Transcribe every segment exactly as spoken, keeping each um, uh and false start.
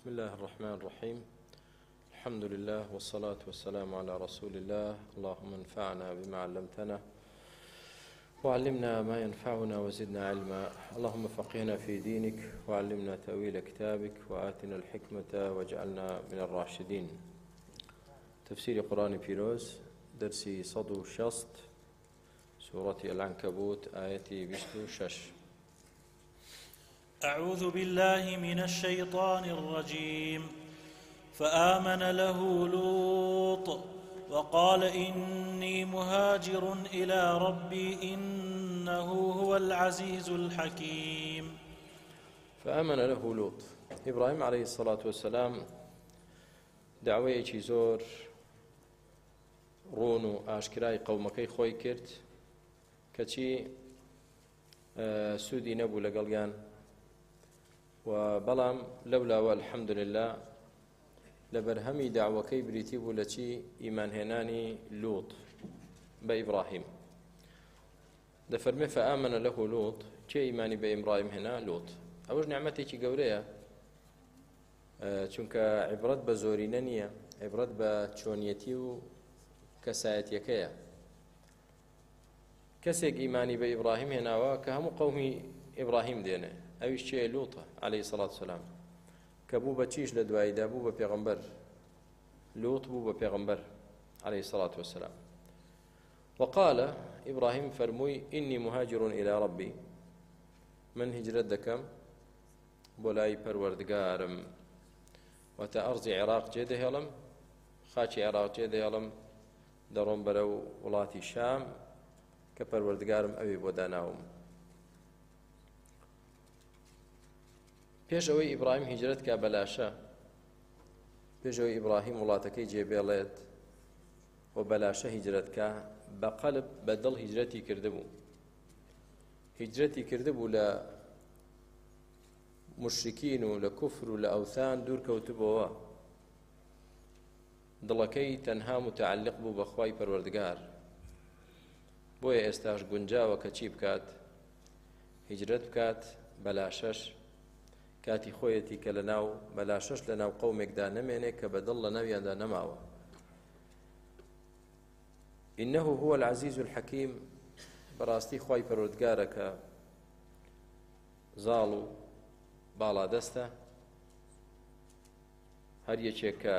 بسم الله الرحمن الرحيم. الحمد لله والصلاة والسلام على رسول الله. اللهم انفعنا بما علمتنا وعلمنا ما ينفعنا وزدنا علما. اللهم فقهنا في دينك وعلمنا تأويل كتابك وآتنا الحكمة واجعلنا من الراشدين. تفسير قرآن بيروز درسي صدو شصت سورة العنكبوت آية بشتو شش. أعوذ بالله من الشيطان الرجيم. فآمن له لوط وقال إني مهاجر إلى ربي إنه هو العزيز الحكيم. فآمن له لوط. إبراهيم عليه الصلاة والسلام دعوەیەکی زۆر ڕوون و ئاشکرای قەومەکەی خۆی کرد کەچی سوودی نەبوو لەگەڵیان و بەڵام لەولاوە الحەمدولله لە بەرهەمی داوەکەی بریتی بوو لە چی ئیمانهێنانی لوط بە ئیبراهیم. دەفەرمێ فەئامەنە لەهو لوط، کێ ئیمانی بە ئیبراهیم هێنا؟ لوط. ئەوەش نیعمەتێکی گەورەیە، چونکە عیبرەت بە زۆرینە نییە، عیبرەت بە چۆنیەتی و کەسایەتیەکەیە. کەسێک ئیمانی بە ئیبراهیم هێناوە کە هەموو قەومی ئیبراهیم دێنێ، ئەویش چێ؟ لوطە عەلەیهی سەڵات وسەلام، کە بوو بە چیش لە دواییدا؟ بوو بە پێغەمبەر. لوط بوو بە پێغەمبەر عەلەیهی سەڵات وسەلام. وقال ئیبراهیم فەرمووی ئینی مهاجر إلى ربی، من هیجرەت دەکەم بۆ لای پەروەردگارم. واتە ئەرزی عێراق جێ دەهێڵم، خاچی عێراق جێ دەهێڵم، دەڕۆم بەرەو وڵاتی شام کە پەروەردگارم ئەوی بۆ داناوم. پێش ئەوەی ئیبراهیم هیجرەت کا بەلاشە، پێش ئەوەی ئیبراهیم وڵاتەکەی جێبێڵێت و بەلاشە هیجرەت کا، بەقەلب بەدڵ هیجرەتی کردبوو. هیجرەتی کردبوو لە مشرکین و لە کوفر و لە ئەوثان دوور کەوتبەوە. دڵەکەی تەنها متعلق بوو بە خوای پەروەردگار. بۆیە ئێستاش گونجاوە کە چی بکات؟ هیجرەت بکات بەلاشەش، کاتی خۆیەتی کە لە ناو بەلاشەش لە ناو قەومێکدا نەمێنێ کە بەدڵ لە ناویاندا نەماوە. إنه هو العزيز الحكيم، بەڕاستی خوای پەروەردگارە کە زاڵ و باڵا دەستە. هەر یەکێک کە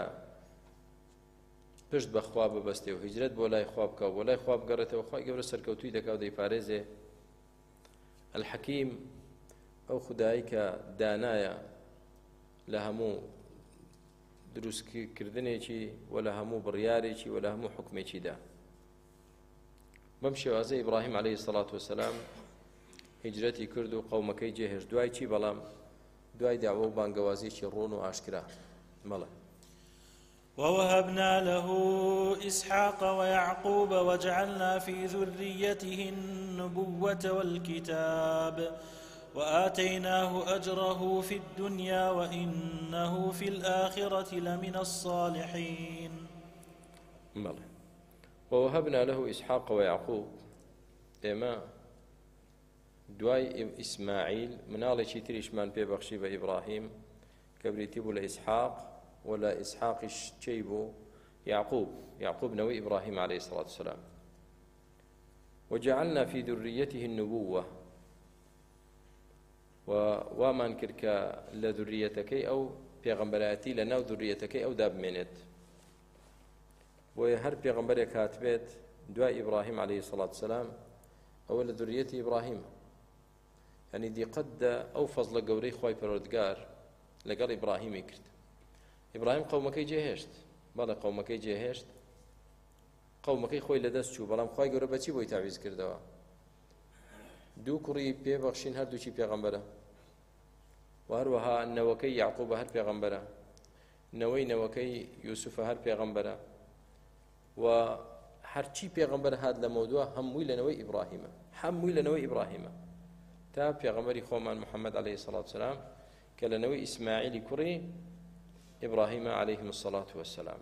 پشت بەخوا ببەستێ و هیجرەت بۆ لای خوا بکە و بۆ لای خوا بگەڕێتەوە، خوای گەورە سەرکەوتووی دەکا و دەیپارێزێ. الحەکیم ئەو خودایی کە دانایە لە هەموو دروستکردنێکی و لە هەموو بڕیارێکی و لە هەموو حکمێکیدا. بەم شێوازە ئیبراهیم عەلەیهی سەڵات وسەلام هیجرەتی کرد و قەومەکەی جێهێشت. دوای چی؟ بەڵام دوای داوە و بانگەوازیی ڕۆن و ئاشکرا. مەڵێ ووهبنا له إسحاق ويعقوب وجعلنا في ذريته النبوة والكتاب وآتيناه أجره في الدنيا وإنه في الآخرة لمن الصالحين. مەڵێ ووهبنا له إسحاق ويعقوب، ئێمە دوای ئیسماعیل مناڵێکی تریشمان پێبەخشی بە ئیبراهیم کە بریتی بوو لە ئیسحاق، و لە ئیسحاقیش چی بوو؟ یعقوب. یعقوب نەوەی ئیبراهیم عەلەیهی سەڵات وسەلام. وجعلنا في ذريته النبوة، و وامان کرد کە لە ذریەتەکەی ئەو پێغەمبەرایەتی لە ناو ذریەتەکەی ئەو دابمێنێت. بۆیە هەر پێغەمبەرێک هاتبێت دوای ئیبراهیم عەلەیهی سەڵات وسەلام ئەوە لە ذریەتی ئیبراهیمە. یعنی دیقەتدا ئەو فەزڵە گەورەی خوای پەروەردگار لەگەڵ ئیبراهیمی کرد. ئیبراهیم قەومەکەی جێهێشت، بەڵێ قەومەکەی جێهێشت، قەومەکەی خۆی لەدەست چوو، بەڵام خوای گەورە بەچی بۆی تاویز کردەوە؟ دوو کوڕی پێبەخشین، هەردووچی پێغەمبەرە، و هەروەها نەوەکەی یعقوبە هەر پێغەمبەرە، نەوەی نەوەکەی یوسوفە هەر پێغەمبەرە، و هەرچی پێغەمبەر هات لە مەودووە هەمووی لەنەوەی ئیبراهیمە، هەمووی لەنەوەی ئیبراهیمە، تا پێغەمبەری خۆمان محەممەد عەلەیهی سەڵات وسەلام کە لەنەوەی ئیسماعیلی کوڕی ئیبراهیمە عەلەیهیم السەڵات وەسەلام.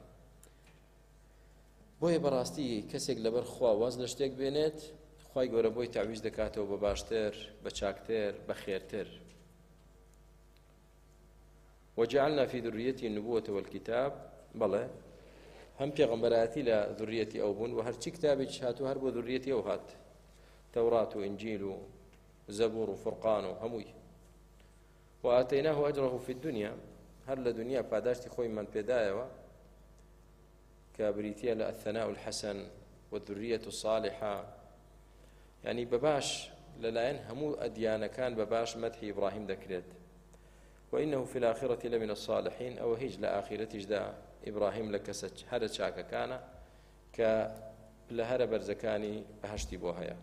بۆیە بەڕاستی کەسێک لەبەر خوا واز لە شتێک بێنێت، خوای گەورە بۆی تاویز دەکاتەوە بە باشتر، بە چاکتر، بە خێرتر. وجعلنا في ذريته النبوة والكتاب بلى هم پیغمبراتی لە ذريەتی ئەو بوون و هەرچی کتابێکی هاتوو هەر بۆ ذريەتی ئەو هات تەورات و ئینجیل و زەبور و فورقان و هەمووی وآتيناه أجره في الدنيا هەر لە دنیا پاداشتی خۆیمان پێدایەوە کە بریتیە لە الثناء الحسن والذرية الصالحة يعني بباش لەلایەن هەموو ئەدیانەکان بەباش مەدحی ئیبراهیم دەکرێت وإنه في الآخرة لمن الصالحين أو هیچ لە ئاخرەتیشدا ئیبراهیم لە کەسە هەرە چاکەکانە کە لە هەرە بەرزەکانی بەهەشتی بۆ هەیە.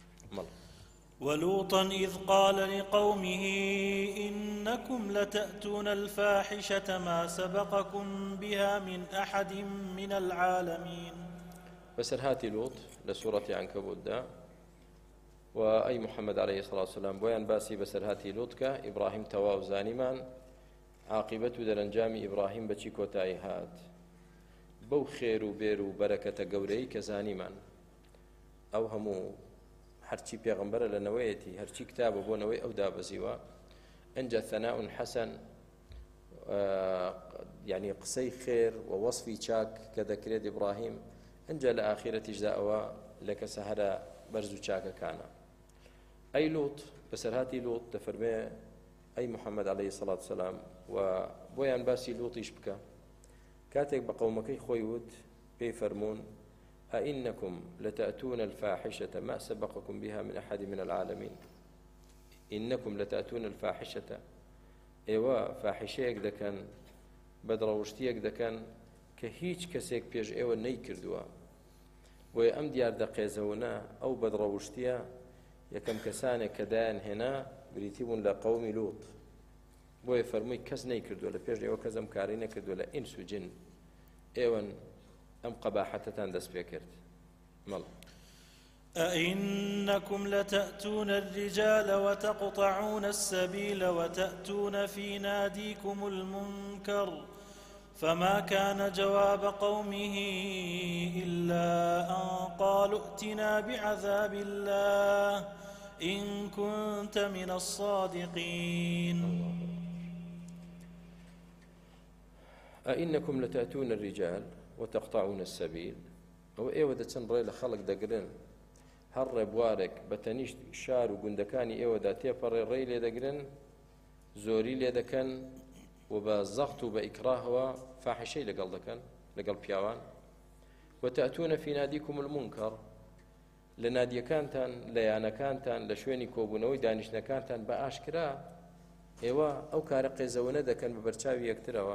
ولوطا إذ قال لقومه إنكم لتأتون الفاحشة ما سبقكم بها من أحد من العالمين. بسرهاتي لوط لسورة عنكبوت دا وأي محمد عليه الصلاة والسلام بويان باسي بسرهاتي لوط كا إبراهيم تواو زانيمان عاقبەت و دەرەنجامی ئیبراهیم بەچی کۆتایی هات بەو خێر و بێر و بەرەکەتە گەورەی کە زانیمان ئەو هەموو هەرچی پێغەمبەرە لەنەوەیەتی هەرچی کتابە بۆ نەوەی ئەو دابەزیوە ئەنجا ثەناء حەسەن یعنی قسەی خێر و وەصفی چاک کە دەکرێت ئیبراهیم ئەنجا لە ئاخرەتیشدا ئەوە لە کەسە هەرە بەرز و چاکەکانە. ئەی لوط بەسەرهاتی لوط دەفەرمێ ئەی محەممەد عليه الصلاة والسلام و بۆیان باسی لوطیش بکە کاتێک بە قەومەکەی خۆی وت پێی فەرموون ئەئینەکم لتأتون الفاحشة ما سبقكم بها من أحد من العالمين إنكم لتأتون الفاحشة ئێوە فاحشەیەک دەکەن بەدڕەوشتیەک دەکەن کە هیچ کەسێک پێش ئێوە نەیکردووە بۆیە ئەم دیار دەقێزەونە ئەو بەدڕەوشتیە یەکەم کەسانێک کە دایان هێنا بریتی بوون لە قەومی لوط بۆیە فەرمووی کەس نەیکردووە لە پێش ئێوە کەس ئەم کاری نەکردووە لە ئینس و جن ئێوەن ئەم قەباحەتەتان دەست پێ کرد. مەڵ أئنكم لتأتون الرجال وتقطعون السبيل وتأتون في ناديكم المنكر فما كان جواب قومه إلا أن قالوا ائتنا بعذاب الله إن كنت من الصادقين. أئنكم لتأتون الرجال وتقطعون السبيل أو إيوة دەچەند ڕێ لە خەڵک دەگرن هەر ڕێبوارێک بە تەنیشت شار و گوندەکانی ئێوەدا تێپەڕێ ڕێی لێ دەگرن زۆری لێ دەکەن و بە زەخت و بە ئیکراهەوە فاحشەی لەگەڵ دەکەن لەگەڵ پیاوان وتأتون في ناديكم المنكر لە نادیەکانتان لە یانەکانتان لە شوێنی کۆبوونەوەی دانیشتەکانتان بە ئاشکرا ئێوە ئەو کارە قێزەوەنە دەکەن بە بەرچاوی یەکترەوە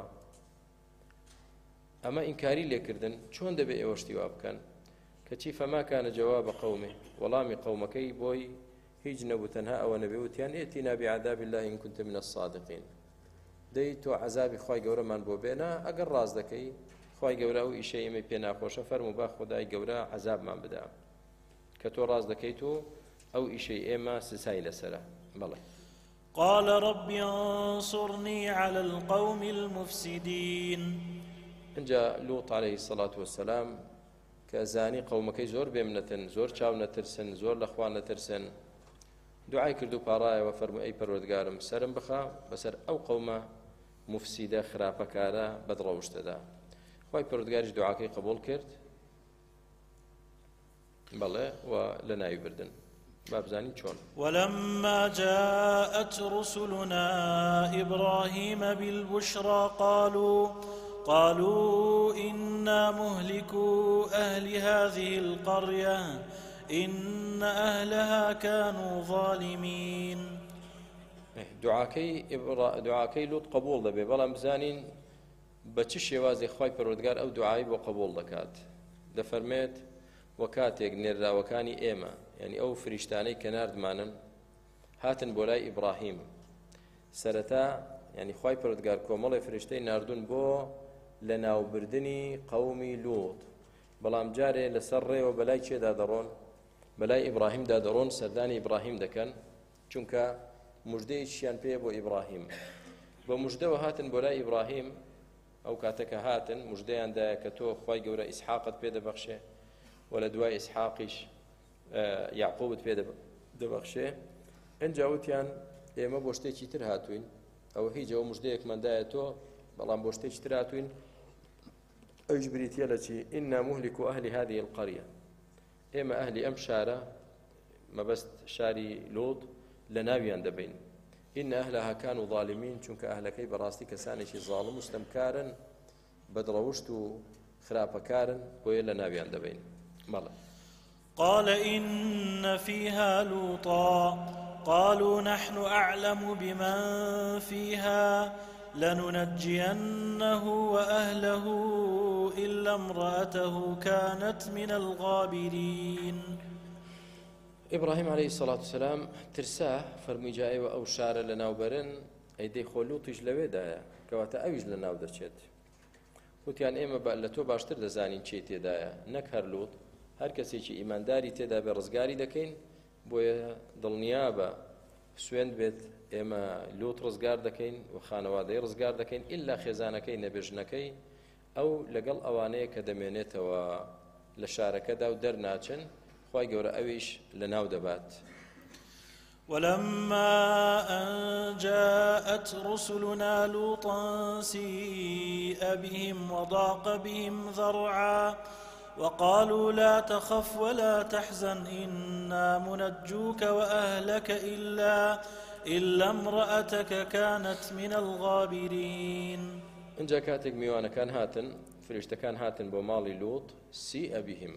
ئەمە ئینکاری لێکردن چۆن دەبێ ئێوە شتی وا بکەن کەچی فەما کانە جەوابە قەومێ وەڵامی قەومەکەی بۆی هیچ نەبوو تەنها ئەوە نەبێ وتیان ئێتینا بعذاب الله إن كنت من الصادقين دەی تۆ عەزابی خوای گەورەمان بۆ بێنە ئەگەر ڕاز دەکەی خوای گەورە ئەو ئیشەی ئێمەی پێ ناخۆشە فەرموو با خودای گەورە عەزابمان بدە کە تۆ ڕاز دەکەیت و ئەو ئیشەی ئێمە سزای لەسەرە. بەڵێ قال رب انصرني على القوم المفسدين. اینجا لوط عليه الصلاة والسلام کە زانی قەومەکەی زۆر بێمنەتن زۆر چاو نەترسن زۆر لە خوا نەترسن دوعای کرد و پاڕایەوە فەرمووی ئەی پەروەردگارم سەرم بخە بەسەر ئەو قەومە مفسیدە خراپەکارە بەدڕەوشتەدا. خوای پەروەردگاریش دوعاکەی قبول کرد بەڵێ و لە ناوی بردن بابزانی چۆن. ولما جاءت رسلنا إبراهيم بالبشرى قالوا قالوا إنا مهلكو أهل هذه القرية إن أهلها كانوا ظالمين. دعاكي دعاكي لوط قبول دەبێ بەڵام بزانین بە چ شێوازی خوای پەروەردگار ئەو دوعای بۆ قبول دەکات. دەفەرمێت وە کاتێک نێراوەکانی ئێمە یعنی ئەو فریشتانەی کە ناردمانن هاتن بۆ لای ئیبراهیم سەرەتا یعنی خوای پەروەردگار کۆمەڵی فریشتەی ناردوون بۆ لە ناوبردنی قەومی لوط بەڵام جارێ لەسەر ڕێوە بەلای چێدا دەڕۆن بەلای ئیبراهیمدا دەڕۆن سەردانی ئیبراهیم دەکەن چونکە موژدەیەکیان پێ بۆ ئیبراهیم بە موژدەوە هاتن بۆ لای ئیبراهیم ئەو کاتەکە هاتن موژدەیاندایە کە تۆ خوای گەورە ئیسحاقت پێ دەبەخشێ و لە دوای ئیسحاقیش یعقوبت پێ دەبەخشێ ئەنجا وتیان ئێمە بۆ شتێکی تر هاتوین ئەوە هیچ ئەوە مژدەیەکماندایە تۆ بەڵام بۆ شتێکی تراتوین ئەوش بریتە لە چی ئینا مهلك ئەهلی هذه القرية ئێمە ئەهلی ئەم شارە مەبەست شاری لۆط لە ناویان دەبین ئین ئەهلها كانوا ظالمين چونکە ئەهلەکەی بەڕاستی کەسانێکی ظالم و ستەمکارن بەدڕەوشت و خراپەکارن بۆیە لە ناویان دەبین مەڵێ قال إن فيها لوطا قالوا نحن أعلم بمن فيها لننجينه وأهله إلا امرأته كانت من الغابرين إبراهيم عليه الصلاة والسلام ترساه فرمي جاء أو شار لنا وبرن أيدي خلوطش لويدا كواتا أويج لنا ودرشت وتيان إما بألتو باشتر دزانين چي تيدايا نك هر لوط هر کەسێکی ئیمانداری تێدا بێ ڕزگاری دەکەین بۆیە دڵنیا بە سوێند بێت ئێمە لوط ڕزگار دەکەین و خانەوادەی ڕزگار دەکەین ئیلا خێزانەکەی نەبێژنەکەی ئەو لەگەڵ ئەوانەیە کە دەمێنێتەوە لە شارەکەدا و دەرناچن خوای گەورە ئەویش لە ناو دەبات ولما أن جاءت رسلنا لوطا سيء بهم وضاق بهم ذرعا وقالوا لا تخف ولا تحزن إنا منجوك وأهلك إلا إلا امرأتك كانت من الغابرين إنجا كاتك ميوانا كان هاتن فرشتا كان هاتن بمالي لوط سيء بهم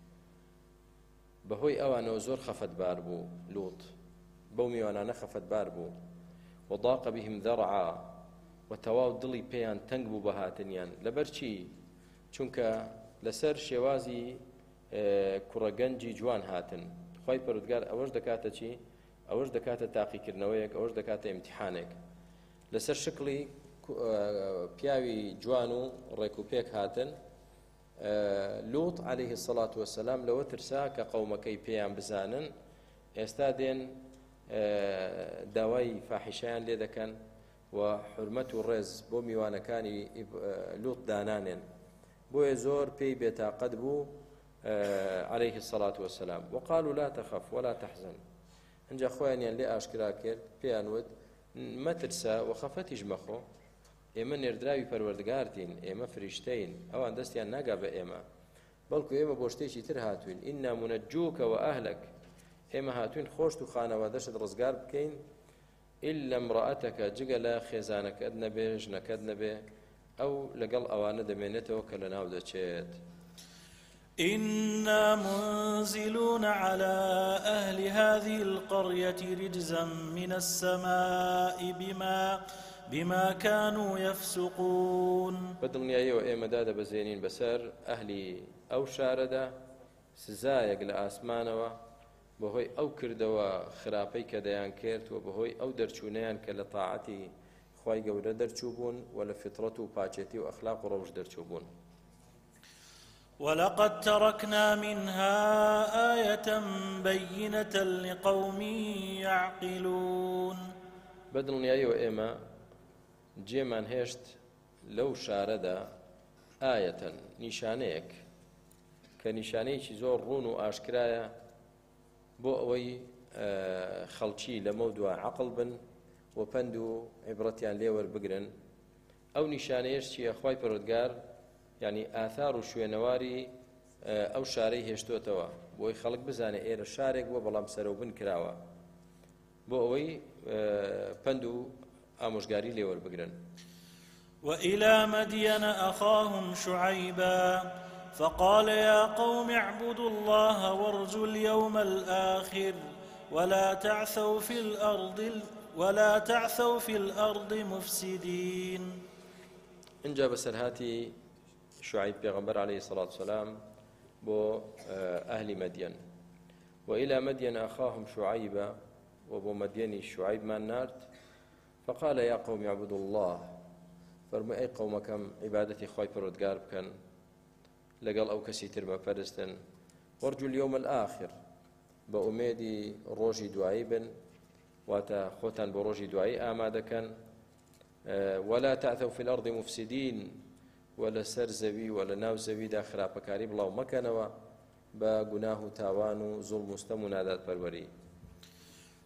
بهوي أوانا زور خفت باربو لوط بو ميوانا نخفت باربو وضاق بهم ذرعا وتواو دلي بيان تنقبو بهاتنيان لبرشي چونك لەسەر شێوازی کوڕەگەنجی جوان هاتن خوای پەروەردگار ئەوەش دەکاتە چی ئەوەش دەکاتە تاقیکردنەوەیەک ئەوەش دەکاتە ئیمتیحانێک لەسەر شکلی پیاوی جوان و ڕێک و پێک هاتن لوط عليه الصلاة والسلام لەوە ترسا کە قەومەکەی پێیان بزانن ئێستا دێن داوای فاحیشەیان لێ دەکەن و حورمەت و ڕێز بۆ میوانەکانی لوط دانانێن بۆیە زۆر پێی بێتاقەت بوو عليه الصلاة والسلام وقالوا لا تخف ولا تحزن اینجا خۆیانیان لێ ئاشکرا کرد پێیان وت مەترسە و خەفەتیش مەخۆ ئێمە نێردراوی پەروەردگارتین ئێمە فریشتەین ئەوان دەستیان ناگا بە ئێمە بەڵکو ئێمە بۆ شتێکی تر هاتوین ئینا منەجووکە و ئەهلەک ئێمە هاتوین خۆشت و خانەوادەشت ڕزگار بکەین ئیلا امرأەتەکە جگە لە خێزانەکەت نەبێ ژنەکەت نەبێ ئەو لەگەڵ ئەوانە دەمێنێتەوە کە لە ناو دەچێت إنا منزلون على أهل هذه القرية رجزا من السماء بما بما كانوا يفسقون بدڵنیاییەوە ئێمەدا دەبەزێنین بەسەر ئەهلی ئەو شارەدا سزایەک لە ئاسمانەوە بەهۆی ئەو کردەوە خراپەی کە دەیان کرد و بەهۆی ئەو دەرچوونەیان کە لە تاعەتی خوای گەورە دەرچوو بوون و لە فیترەت و پاچێتی و ئەخلاق و ڕەوش دەرچوو بوون ولقد تركنا منها آية بينة لقوم يعقلون بدڵنیاییەوە ئێمە جێمان هێشت لەو شارەدا ئایەتەن نیشانەیەک کە نیشانەیەکی زۆر ڕوون و ئاشکرایە بۆ ئەوەی خەڵکی لەمە دووە عەقڵ بن و پند و عیبرەتیان لێ وەربگرن ئەو نیشانەیەش چییە خوای پەروەردگار یعنی ئاثار و شوێنەواری ئەو شارەی هێشتوتەوە بۆی خەڵک بزانێ ئێرە شارێک بووە بەڵام سەرەوبن کراوە بۆ ئەوەی پند و ئامۆژگاری لێ وەربگرن وإلى مدين أخاهم شعيبا فقال يا قوم اعبدوا الله وارجوا اليوم الآخر ولا تعثوا في الأرض ولا تعثوا في الأرض مفسدين إنجا بسرهاتي شعيب پیغمبر عليه الصلاة والسلام بو أهل مدين وإلى مدين أخاهم شعيبا وبو مدين شعيب من نارت فقال يا قوم اعبدوا الله فرمي أي قومكم عبادتي خواي پروردگار بكن لقل أو كسي ترمى فرستن وارجوا اليوم الآخر بأميدي روجي دعيبا واتا خوتان بروجي دعي آمادكن ولا تعثوا في الأرض مفسدين ولا سر زوي ولا ناو زوي دا خراپەکاری بڵاو مەکەنەوە بە گوناه و تاوان و زوڵم و ستەم و نادات پەروەری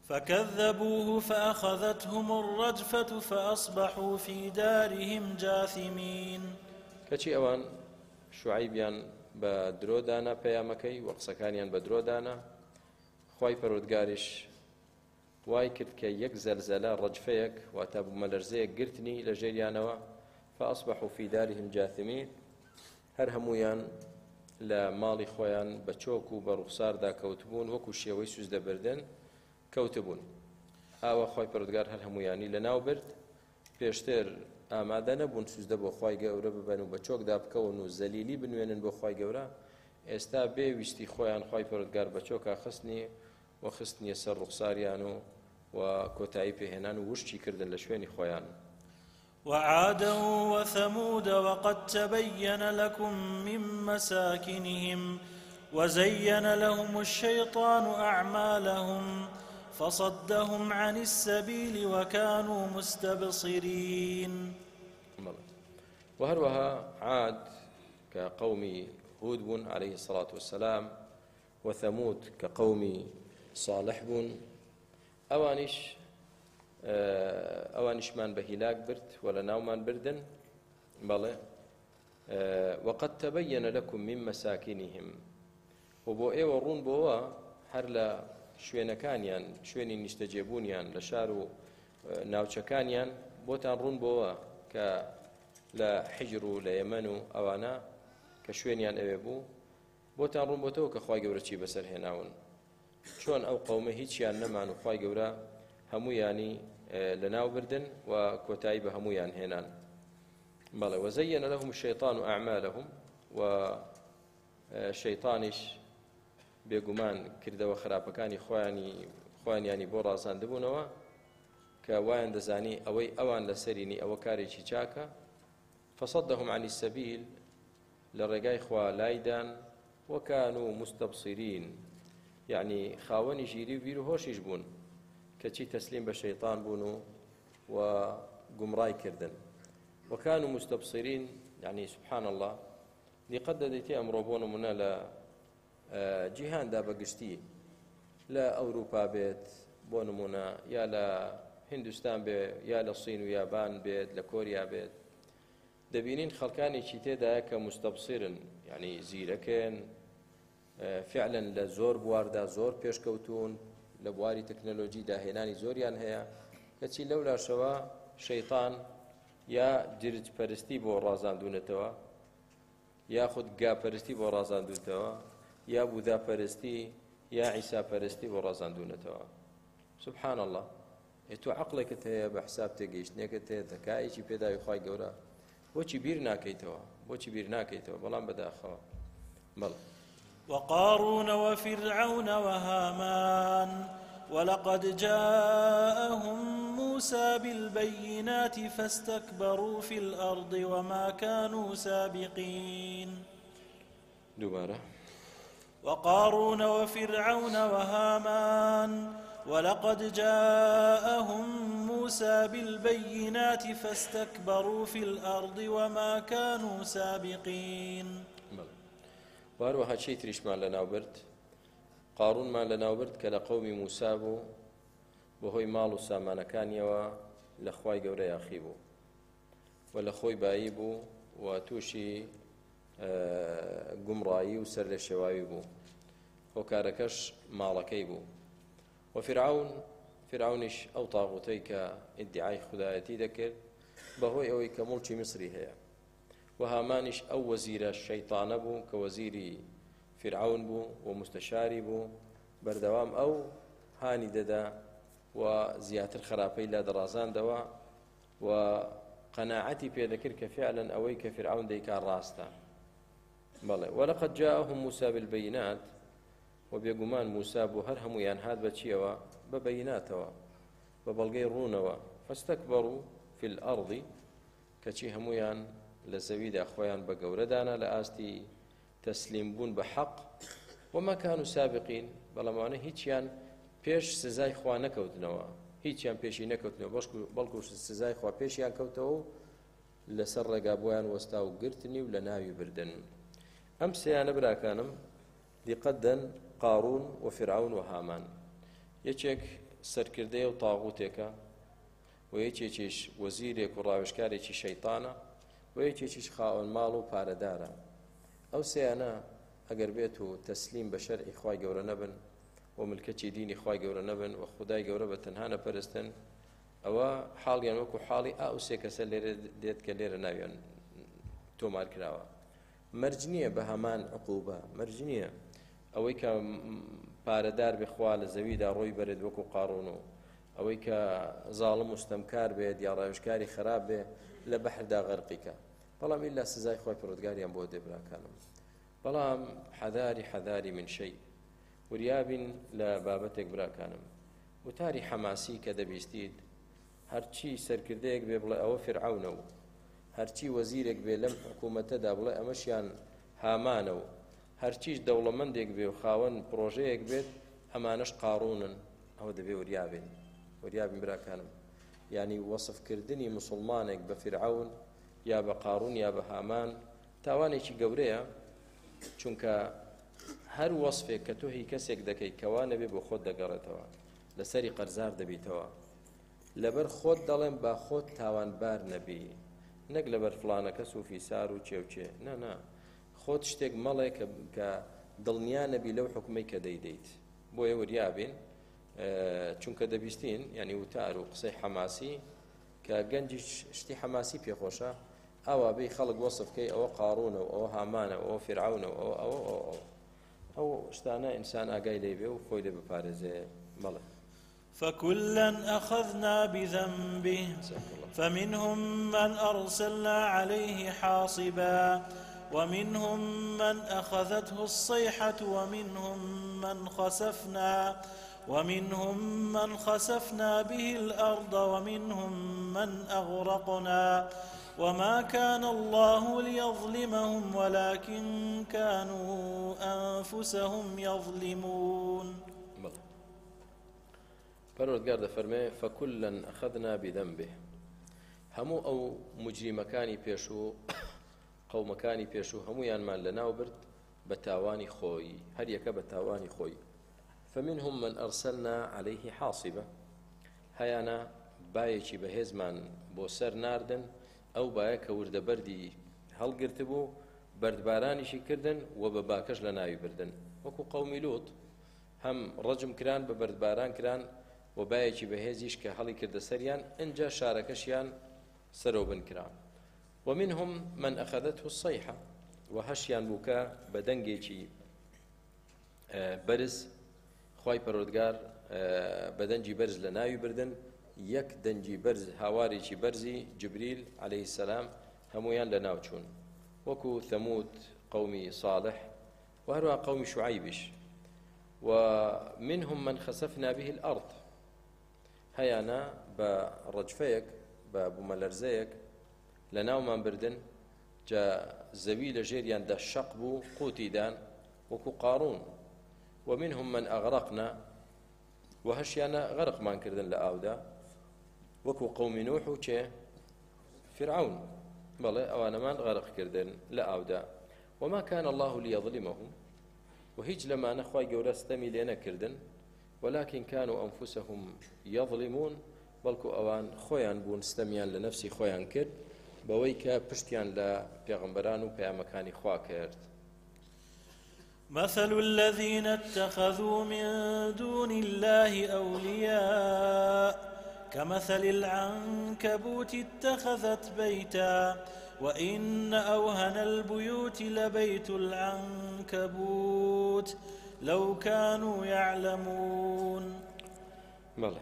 فكذبوه فأخذتهم الرجفة فأصبحوا في دارهم جاثمين. كچی ئەوان شوعیبیان بە درۆدانا پەیامەکەی و قسەکانیان بە درۆدانا، خوای پەروەردگاریش وای کرد کە یەک زەلزەلە ڕەجفەیەک واتە بوومەلەرزەیەک گرتنی لە ژێریانەوە، فأصبحوا في دارهم جاثمين، هەر هەموویان لە ماڵی خۆیان بە چۆک و بە ڕوخساردا کەوتبوون، وەکو شێوەی سوزدەبردن کەوتبوون. ئاوا خوای پەروەردگار هەر هەموویانی لەناو برد، پێشتر ئامادە نەبوون سوزدە بۆ خوای گەورە ببەن و بە چۆکدا بکەون و زەلیلی بنوێنن بۆ خوای گەورە، ئێستا بێویستی خۆیان خوای پەروەردگار بە چۆکا خستنی و خستنیە سەر ڕوخساریان و و کۆتایی پێهێنان و وشتی کردن لە شوێنی خۆیان. وعادا وثمود وقد تبين لكم من مساكنهم وزين لهم الشيطان أعمالهم فصدهم عن السبيل وكانوا مستبصرين. وهروها عاد كقوم هود بن عليه الصلاة والسلام، وثمود كقوم صالح بن، أوانش ئەوانیشمان بە هیلاک برد و لە ناومان بردن. بەڵێ وقد تبين لكم من مساكنهم، و بۆ ئێوە ڕوون بۆوە هەر لە شوێنەکانیان، شوێنی نیشتەجێبوونیان لە شار و ناوچەکانیان بۆتان ڕوون بۆوە کە لە حیجر و لە یەمەن و ئەوانە کە شوێنیان ئەوێ بوو، بۆتان ڕوون بۆتەوە کە خوای گەورە چی بەسەر هێناون، چۆن ئەو قەومە هیچیان نەمان و خوای گەورە هەموویانی لەناو بردن و کۆتایی بە هەموویان هێنان. بەڵێ وزين لهم الشيطان أعمالهم، و شەیطانیش بێگومان کردەوە خراپەکانی خۆیانی خۆیانیانی بۆ ڕازاندبوونەوە کە وایان دەزانی ئەوەی ئەوان لەسەرینی ئەوە کارێکی چاکە. فصدهم عن السبيل، لە ڕێگای خوا لایدان، وكانوا مستبصرين، يعني خاوەنی ژیری و بیر و هۆشیش بوون کەچی تەسلیم بە شەیطان بوون و گومڕای کردن. وكانوا مستبصرين، يعني سبحان الله، لقد دەدەیتێ ئەمڕۆ بۆ نمونە لە جیهاندا بەگشتی لە ئەوروپا بێت بۆ نمونە، یا لە هیندستان بێت، یا لە سین و یابان بێت، لە کۆریا بێت، دەبینین خەڵکانێکی تێدایە کە مستەبصرن، یعنی زیرەکەن، فعلا لە زۆر بواردا زۆر پێشکەوتون، لە بواری تەکنەلۆجی داهێنانی زۆریان هەیە، کەچی لەو لاشەوە شەیطان یا جرج پەرستی بۆ ڕازاندوونەتەوە، یاخود گاپەرستی بۆ ڕازاندوونەتەوە، یا بوودا پەرستی یا عیسا پەرستی بۆ ڕازاندوونەتەوە. سبحان الله، تۆ عەقڵێکت هەیە بە حساب تێگەیشتنێکت هەیە، دەکایەکی پێداوی خوای گەورە، بۆچی بیر ناکەیتەوە؟ بۆچی بیر ناکەیتەوە؟ بەڵام بەداخەوە. بەڵێ وقارون وفرعون وهامان ولقد جاءهم موسى بالبينات فاستكبروا في الأرض وما كانوا سابقين. دوباره وقارون وفرعون وهامان ولقد جاءهم موسى بالبينات فاستكبروا في الأرض وما كانوا سابقين. وهروەها چی تریشمان لەناو برد؟ قارونمان لەناو برد کە لە قەومی موسا بوو، بەهۆی ماڵ و سامانەکانیەوە لە خوای گەورە یاخی بوو و لە خۆی بایی بوو و تووشی گومڕایی و سەر لە شێواوی بوو، هۆکارەکەش ماڵەکەی بوو. و فرعون، فرعونیش ئەو تاغوتەی کە ئیدعای خودایەتی دەکرد بەهۆی ئەوەی کە موڵکی میسری هەیە، و هامانیش ئەو وەزیرە شەیطانە بوو کە وەزیری فرعون بوو و مستەشاری بوو، بەردەوام ئەو هانی دەدا و زیاتر خراپەی لا دەڕازاندەوە و قەناعەتی پێدەکرد کە فعلا ئەوەی کە فرعون دەیکا ڕاستە. بەڵێ وەلەقەد جاءهم موسى بالبينات، و بێگومان موسا بوو هەر هەمویان هات بە چیەوە؟ بە بەیناتەوە، بە بەڵگەی ڕوونەوە. فاستەکبەروا فی الأرض، کەچی هەمویان لە زەویدا خۆیان بە گەورەدانا لە ئاستی تەسلیم بوون بە حەق، وما كانوا سابقين، بەڵام ئەوانە هیچیان پێش سزای خوا نەکەوتنەوە، هیچیان پێشی نەکەوتنەوە، بەڵکو سزای خوا پێشیان کەوتەوە و لەسەر ڕێگا بۆیان وەستا و گرتنی و لە ناوی بردن. ئەم سەیانە براکانم دیقەت دەن، قارون و فرعون و هامان. یەکێک سەرکردەیە و تاغوتێکە و یەکێکیش وەزیرێک و ڕاوێژکارێکی شەیتانە و یەکێکیش خاوەن ماڵ و پارەدارە. ئەو سێیانە ئەگەر بێت و تەسلیم بە شەرعی خوای گەورە نەبن و ملکەتی دینی خوای گەورە نەبن و خودای گەورە بە تەنها نەپەرستن، ئەوە حاڵیان وەکو حاڵی ئا و سێ کەسە لێرە دێت کە لێرە ناویان تۆمار کراوە. مەرج نییە بە هەمان عقوبە، مەرج نییە ئەوەی کە پارەدار بخوا لە زەویدا ڕۆی بەرێت وەکو قاڕون و ئەوەی کە زاڵم مستەمکار بێت یا ڕاوێژکاری خراپ بێ لە بەحردا غەرقیکە. بەڵام ئیلا سزای خۆی پەروەردگاریان بۆ دێ براکانم. بەڵام حەذاری حەذاری من شەی، وریابین لە بابەتێک براکانم، وتاری حەماسی کە دەبیستیت هەرچی سەرکردەیەک بێ بڵێ ئەوە فرعەونە و هەرچی وەزیرێک بێ لەم حکوومەتەدا بڵێ ئەمەشیان هامانە و هەرچیش دەوڵەمەندێک بێ و خاوەن پرۆژەیەک بێت ئەمانەش قاڕونن. ئەوە دەبێ وریابین وریابین براکانم. یعنی وەصفکردنی موسڵمانێک بە فرعەون یا بە قاڕون یا بە هامان تاوانێکی گەورەیە، چونکە هەر وەصفێک کە تۆ هی کەسێک دەکەی کەوا نەبێ بۆ خۆت دەگەڕێتەوە، لەسەری قەرزار دەبیتەوە، لەبەر خۆت دەڵێن با خۆت تاوانبار نەبی، نەک لەبەر فڵانەکە سوفی سار و چێوچێ، نا نا، خۆت شتێک مەڵێ کە دڵنیا نەبی لەو حکومەی کە دەیدەیت. بۆیە وریابین چونکە دەبیستین یعنی وتار و قسەی حەماسی کە گەنجی شتی حەماسی پێخۆشە ئەوە بێ خەڵک وەصفکەی ئەوە قاڕونە و ئەوە هامانە و ئەوە فرعەونە و ئەوە ئەوە ئەوە ئەو شتانە ئینسان ئاگای لێ بێ و خۆی لێ بپارێزێ. بەڵێ فكلا أخذنا بذنبه فمنهم من أرسلنا عليه حاصبا ومنهم من أخذته الصيحة ومنهم من خسفنا ومنهم من خسفنا به الأرض ومنهم من أغرقنا وما كان الله ليظلمهم ولكن كانوا أنفسهم يظلمون. پەروەردگار دەفەرمێ فەکولا ئەخەذنا بذەنبه، هەموو ئەو مجریمەکانی پێش و قەومەکانی پێش و هەموویانمان لەناو برد بە تاوانی خۆی، هەر یەکە بە تاوانی خۆی. فمنهم من أرسلنا عليه حاصبة، هەیانە بایەکی بەهێزمان بۆ سەر ناردن، ئەو بایە کە وردەبەردی هەڵگرت بوو بەردبارانیشی کردن و بە باکەش لە ناوی بردن، وەکو قەومی لوط هەم ڕەجم کران بە بەردباران کران و بایەکی بەهێزیش کە هەڵی کردە سەریان، ئەنجا شارەکەشیان سەرەوە بن کران. ومنهم من أخذته الصيحة، وهەشیان بووکە بە دەنگێکی بەرز خوای پەروەردگار بە دەنجی بەرز لە ناوی بردن، یەک دەنجی بەرز هاوارێکی بەرزی جبریل عەلەیهی سەلام هەمویان لە ناو چوون، وەکو ثەمود قەومی صالح و هەروەها قەومی شوعەیبیش. ومنهم من خسفنا به الأرض، هەیانە بە ڕەجفەیەک بە بوومەلەرزەیەک لە ناومان بردن، جا زەوی لە ژێریاندا شەق بوو قوتیدان وەکو قاڕون. ومنهم من أغرقنا، وهەشیانە غەرقمان کردن لە ئاودا وەکو قەومی نوح و چێ فرعون، بەڵێ ئەوانەمان غەرق کردن لە ئاودا. وما كان الله ليظلمهم، وهیچ لەمانە خوای گەورە ستەمی لێ نەکردن، ولكن كانوا أنفسهم يظلمون، بەڵکو ئەوان خۆیان بوون ستەمیان لە نەفسی خۆیان کرد بەوەی کە پشتیان لە پێغەمبەران و پەیامەکانی خوا کرد. مثل الذين اتخذوا من دون الله أولياء كمثل العنكبوت اتخذت بيتا وإن أوهن البيوت لبيت العنكبوت لو كانوا يعلمون. بەڵێ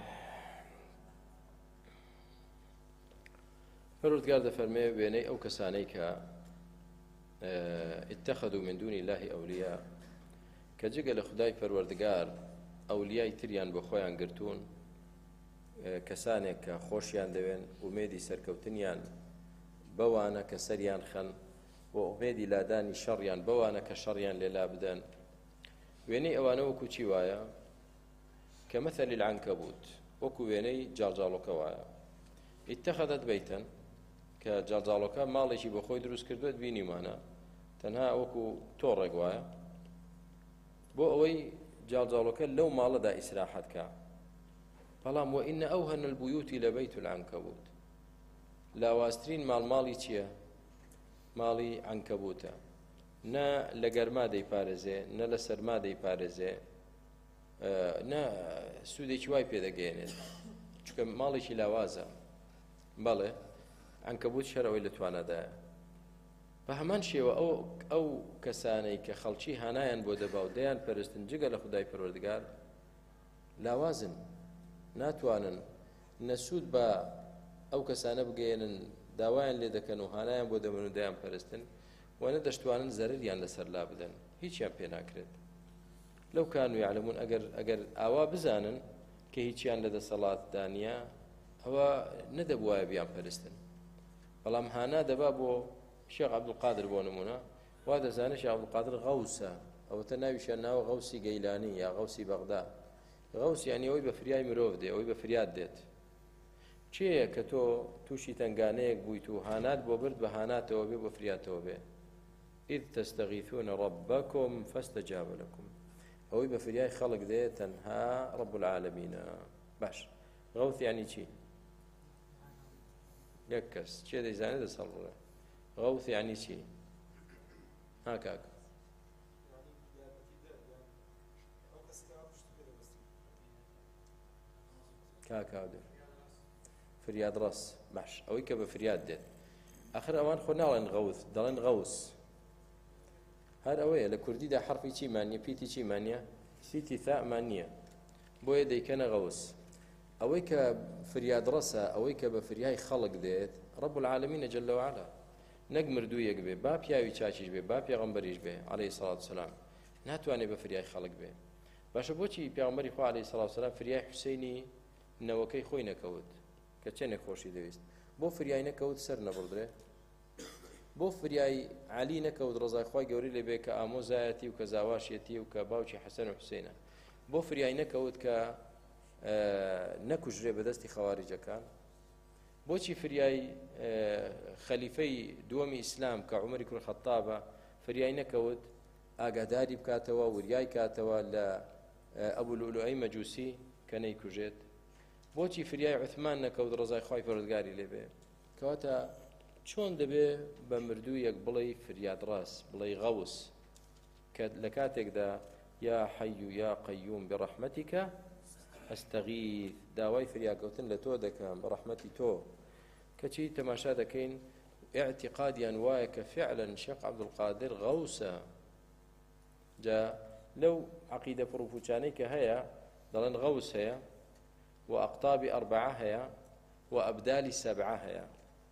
پەروەردگار دەفەرمێ وێنەی ئەو کەسانەی کە اتخذوا من دون الله أولياء، کە جگە لە خودای پەروەردگار ئەولیای تریان بۆ خۆیان گرتوون، کەسانێک کە خۆشیان دەوێن ئومێدی سەرکەوتنیان بەوانە کە سەریان خەن و ئومێدی لادانی شەڕیان بەوانە کە شەڕیان لێلا بدەن. وێنەی ئەوانە وەکو چی وایە؟ کە مەثەلی العنکەبوت، وەکو وێنەی جاڵجاڵۆکە وایە. اتخذت بەیتەن، کە جاڵجاڵۆکە ماڵێکی بۆ خۆی دروست کردوێت بینیمانە، تەنها وەکو تۆڕێک وایە بۆ ئەوەی جاڵجاڵۆکە لەو ماڵەدا ئیسراحەت کە بەڵام وئین ئەوهەن البویوتی لەبەیت العنکەبوت لاواسترین ماڵماڵی چییە؟ ماڵی عنکەبوتە. نە لە گەرما دەیپارێزێ، نە لە سەرما دەیپارێزێ، نە سوودێکی وای پێدەگەێنێت، چونکە ماڵێکی لاوازە. بەڵێ عنکەبوت شەرەوەی لە توانەدایە. بە هەمان شێوە ئەو ئەو کەسانەی کە خەڵکی هانایان بۆ دەبا و دەیان پەرستن جگە لە خودای پەروەردگار لاوازن، ناتوانن نەسوود بە ئەو کەسانە بگەێنن داوایان لێ دەکەن و هانایان بۆ دەبن و دەیان پەرستن، وانە دەشتوانن زەرریان لەسەر لا بدەن، هیچیان پێ ناکرێت. لەو کانوا یعلمون ئەگەر ئەگەر ئاوا بزانن کە هیچیان لە دەسەڵاتدا نییە، ئەوە نەدەبوایە بیان پەرستن. بەڵام هانا دەبا بۆ شێخ عەبدولقادر بۆ نمونە، وا دەزانێت شێخ عەبدولقادر غەوسە، ئەوەتە ناویشیان ناوە غەوسی گەیلانی یا غەوسی بەغدا. غەوس یعنی ئەوەی بە فریای مرۆڤ دێ، ئەوەی بە فریاد دێت. چێیە کە تۆ تووشی تنگانەیەک بوویت و هانات بۆ برد بە هاناتەوە بێ بۆ فریاتەوە بێ. ئیذ تەستەغیثون رەبەکم فەستەجاب لەکم، ئەوەی بە فریای خەڵک دێت تەنها ڕەب العالەمینە. باش، غەوث یعنی چی؟ یەک کەس چێ دەیزانێت دەسەڵڕێ. غەوث یعنی چی؟ ها کاکە کاکاودێ فریاد ڕەس. باش، ئەوەی کە بە فریاد دێت. ئاخر ئەوان خۆ ناڵێن غەوث، دەڵێن غەوس. هەر ئەوەیە لە کوردیدا حرفی چیمان نییە، پیتی چیمان نییە، سیتی ثامان نییە، بۆیە دەیکەنە غەوس. ئەوەی کە فریاد ڕەسە، ئەوەی کە بە فریای خەڵک دێت، ڕەب العالەمینە جەل وعەلا. نەک مردوویەک بێ، با پیاوی چاچیش بێ، با پێغەمبەریش بێ عەلەیهی سەڵات وسەلام، ناتوانێت بە فریای خەڵک بێ. باشە بۆچی پێغەمبەری خوا عەلەیهی سەڵات وسەلام فریای حوسەینی نەوەکەی خۆی نەکەوت کە چەندێک خۆشی دەویست؟ بۆ فریای نەکەوت سەر نەبڕدرێ؟ بۆ فریای عەلی نەکەوت ڕەزای خوای گەورەی لێبێ کە ئامۆزایەتی و کە زاواشیەتی و کە باوکی حەسەن و حوسێنە؟ بۆ فریای نەکەوت کە نەکوژرێ بەدەستی خەواریجەکان؟ بۆچی فریای خەلیفەی دووەمی ئیسلام کە عومەری کوڕی خەتابە فریای نەکەوت ئاگاداری بکاتەوە، وریای کاتەوە لە ئەبو لؤلؤەی مەجوسی کە نەیکوژێت؟ بۆچی فریای عوثمان نەکەوت ڕەزای خوای پەروەردگاری لێبێ؟ کەواتە چۆن دەبێ بە مردوویەک بڵێ فریاد ڕاس، بڵێ غەوس، کە لە کاتێکدا یا حەیو یا قەیوم بڕەحمەتیکە ئەستەغیث، داوای فریاکەوتن لە تۆ دەکەم بە ڕەحمەتی تۆ. کەچی تەماشا دەکەین ئیعتیقادیان وایە کە فعلا شێخ عەبدولقادر غەوسە. جا لەو عەقیدە پڕوپوچانەی کە هەیە دەڵێن غەوس هەیە و ئەقطابی ئەربعە هەیە و ئەبدالی سەبعە هەیە.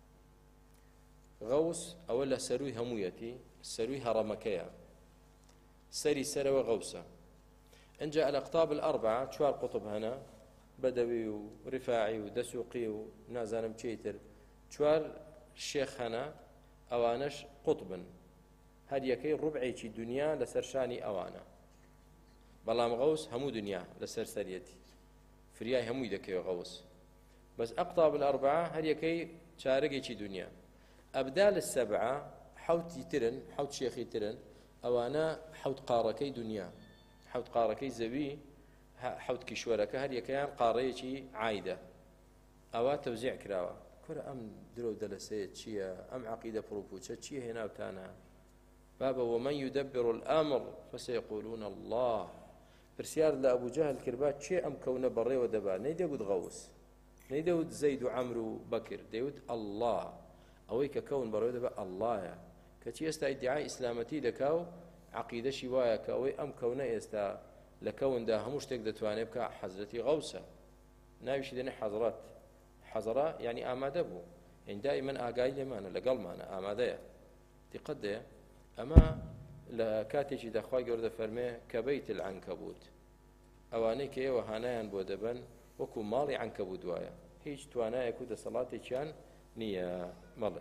غەوس ئەوە لە سەرووی هەموویەتی، سەرووی هەڕەمەکەیە، سەری سەرەوە غەوسە. ئەنجا الأقطاب الأربعة چوار قوتب هەنا، بەدەوی و ڕفاعی و دەسوقی و نازانم چیتر، چوار شێخ هەنا، ئەوانەش قوتبن، هەر یەکەی ڕوبعێکی دنیا لەسەر شانی ئەوانە. بەڵام غەوس هەموو دنیا لەسەر سەریەتی، فریای هەمووی دەکەوێ غەوس. بەس ئەقطاب الأربعة هەر یەکەی چارەگێکی دنیا. ئەبدال السەبعە حەوتی ترن، حەوت شێخی ترن، ئەوانە حەوت قاڕەکەی دنیا، حەوت قاڕەکەی زەوی، حەوت کیشوەرەکە هەر یەکەیان قاڕەیەکی عایدە. ئەوە تەوزیع کراوە. کورە ئەم درۆ دەلەسەیە چییە؟ ئەم عەقیدە پڕوپوچە چییە هێناوتانە؟ بابە ومن يدبر الأمر فسيقولون الله. پرسیار لە ئەبوو جەهل کربا چێ ئەم کەونە بەڕێوە دەبا؟ نەیدەگوت غەوس، نەیدەوت زەید و عەمر و بەکر، دەیوت ئەڵڵا. ئەوەی کە کەون بەڕێوە دەبا ئەڵڵایە. کەچی ئێستا ئیدعای ئیسلامەتی دەکا و عەقیدەشی وایە کە ئەوەی ئەم کەونە ئێستا لە کەوندا هەموو شتێک دەتوانێت بکە حەزرەتی غەوسە، ناویشی دەنێ حەزرەت. حەزرە یعنی ئامادە بوو، یعنی دائیمەن ئاگای لێمانە، لەگەڵمانە، ئامادەیە. دیقەت دێ ئەمە لە کاتێکی داخوای گەورە دەفەرمێ کە بەیت العنکەبوت، ئەوانەی کە ئێوە هانایان بۆ دەبەن وەکو ماڵی عنکەبوت وایە، هیچ توانایەک و دەسەڵاتێکیان نییە. مەڵێ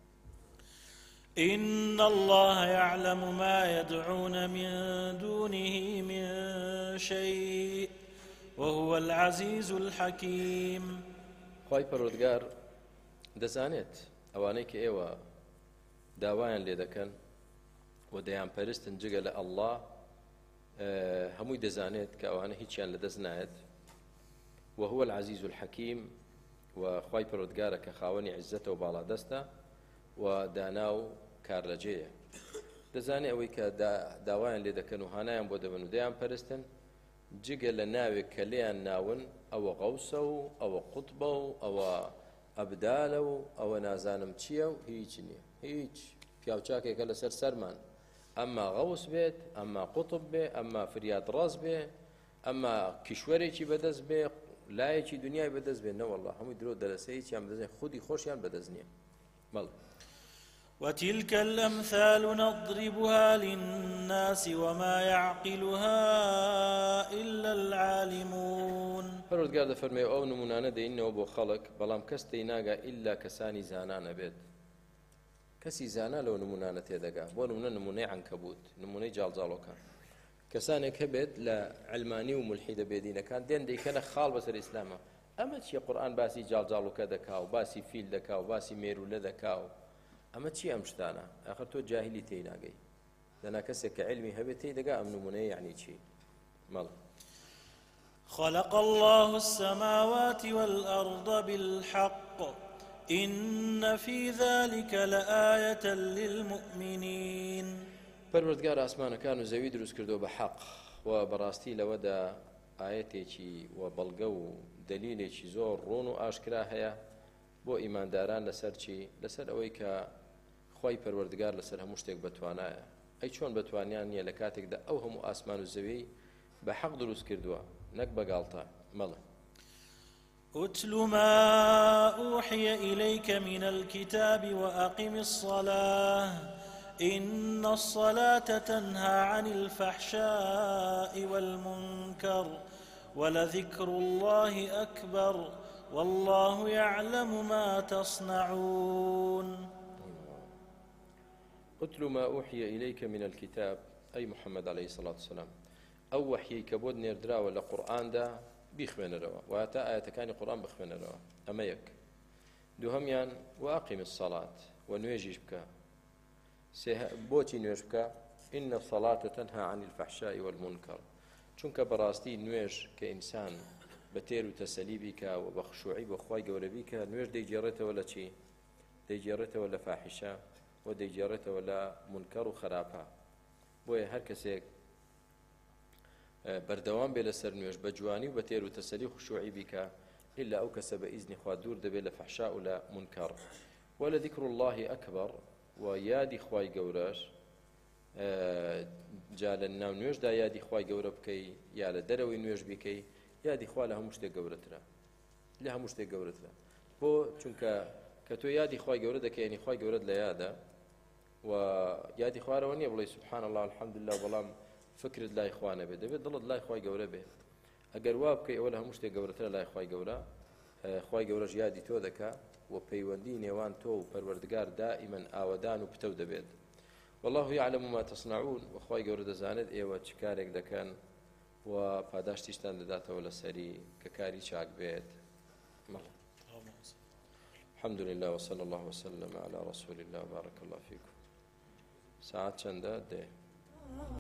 إن الله يعلم ما يدعون من دونه من شيء وهو العزيز الحكيم. خوای پەروەردگار دەزانێت ئەوانەی کە ئێوە داوایان لێ دەکەن و دەیان پەرستن جگە لە ئەڵڵا، هەمووی دەزانێت کە ئەوانە هیچیان لەدەست نایەت وهو العزيز الحكيم وخواي پەروەردگارە کە خاوەنی عیززەتە و باڵادەستە و دانا و کارلەجێیە. دەزانێ ئەوەی کە داوایان لێ دەکەن و هانایان بۆ دەبن و دەیان پەرستن جگە لە ناوێک کە لێیان ناون ئەوە غەوسە و ئەوە قوتبە و ئەوە ئەبدالە و ئەوە نازانم چییە و هیچ نییە، هیچ پیاوچاکێکە لەسەر سەرمان ئەمما غەوس بێت، ئەمما قوتب بێ، ئەمما فریاد ڕاز بێ، ئەمما کیشوەرێکی بەدەست بێ، لایەکی دنیای بەدەست بێ، نەوەڵڵا هەمووی درۆ دەرەسە هیچیان بەدەست خودی خۆشیان بەدەست نییە. بەڵێ وتلك الأمثال نضربها للناس وما يعقلها إلا العالمون. پەروەردگار دەفەرمێ ئەو نمونانە دەینەوە بۆ خەڵک بەڵام کەس تێناگا ئیلا کەسانی زانانە بێت. کەسی زانا لەو نمونانە تێدەگا. بۆ نمونە نمونەی عنکەبوت، نمونەی جاڵجاڵۆکان. کەسانێک هەبێت لە علمانی و مولحیدە بێدینەکان دێن دەیکەنە خاڵ بەسەر ئیسلامە. ئەمە چییە؟ قورئان باسی جاڵجاڵۆکە دەکا و باسی فیل دەکا و باسی مێرولە دەکا و ئەمە چی ئەم شتانە؟ ئاخر تۆ جاهلی تێی ناگەی. دەنا کەسێک کە علمی هەبێت تێی دەگا ئەم نمونەیە یعنی چی؟ مەڵ خلق الله السماوات والأرض بالحق إن في ذلك لآية للمؤمنين. پەروەردگار ئاسمانەکان و زەوی دروست کردو بە حەق و بەڕاستی لەوەدا ئایەتێکی و بەڵگە و دەلیلێکی زۆر ڕۆن و ئاشکرا هەیە بۆ ئیمانداران لەسەر چی؟ لەسەر ئەوەی کە خوای پەروەردگار لەسەر هەموو شتێک بەتوانایە. ئەی چۆن بەتوانیان نییە لە کاتێکدا ئەو هەموو ئاسمان و زەوی بە حەق دروست کردووە نەک بەگاڵتە. مەڵێ أتل ما أوحي إليك من الكتاب وأقم الصلاة إن الصلاة تنهى عن الفحشاء والمنكر ولذكر الله أكبر والله يعلم ما تصنعون. أتل ما أوحي إليك من الكتاب أي محمد عليه الصلاة والسلام أو وحي كبود نردرا ولا قرآن دا بيخوين روا وهتا آيات كان قرآن بخوين روا أما يك دوهميان وأقم الصلاة ونواجيش بك بوتي نواج بك إن الصلاة تنهى عن الفحشاء والمنكر چونك براستي نواج كإنسان بەتێر و تەسەلی بیکە و بە خشوعی بە خوای گەورە بیکە نوێژ دەیگێڕێتەوە لە چی؟ دەیگێڕێتەوە لە فاحیشە و دەیگێڕێتەوە لە منکەڕ و خراپە. بۆیە هەر کەسێک بەردەوام بێ لەسەر نوێژ بە جوانی و بە تێر و تەسەلی و خشوعی بیکە ئیلا ئەو کەسە بە ئیزنی خوا دوور دەبێت لە فەحشا و لە منکەڕ. وەلەذیکر الله ئەکبەر و یادی خوای گەورەش جا لە ناو نوێژدا یادی خوای گەورە بکەی یا لە دەرەوەی نوێژ بیکەی یادی خوا لە هەموو شتێک گەورەترە، لە هەموو شتێک گەورەترە. بۆ چونکە کە تۆ یادی خوای گەورە دەکەی یعنی خوای گەورەت لە یادە و یادی خوارەوە نییە بڵێ سوبحان الله الحەمدولله بەڵام فکرت لای خوا نەبێت، دەبێت دڵت لای خوای گەورە بێت. ئەگەر وا بکەی ئەوە لە هەموو شتێک گەورەترە لای خوای گەورە، خوای گەورەش یادی تۆ دەکا و پەیوەندی نێوان تۆ و پەروەردگار دائیمەن ئاوەدان و پتە دەبێت. والله يعلم ما تصنعون وخواي گەورە دەزانێت ئێوە چ کارێک دەکەن و پاداشتیشتان دەداتەوە لەسەری کە کاری چاک بێت. الحمد لله وصلى الله وسلم على رسول الله وبارك الله فيكم. ساعات چەندە؟ دێ